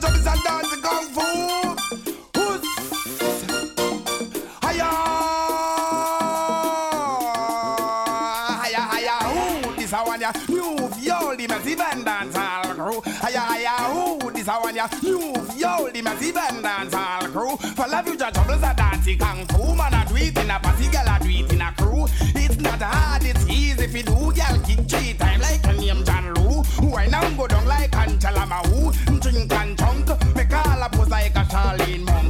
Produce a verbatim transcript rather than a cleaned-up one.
troubles and dancing kung fu. Who's hiya, hiya, hiya, who? This a one ya new yo, the massive and dance all crew. Hiya, hiya, who? This a one ya new yo, the massive and dance all crew. For love you, just troubles and dancing kung fu. Man, I do it in a party, girl, I do it in a crew. It's not hard, it's easy if you do, girl. Kick three time like a name John Lou. Why now go down like Angela Mahu? Drink and chunk, make all a pose like a Charlene Monk.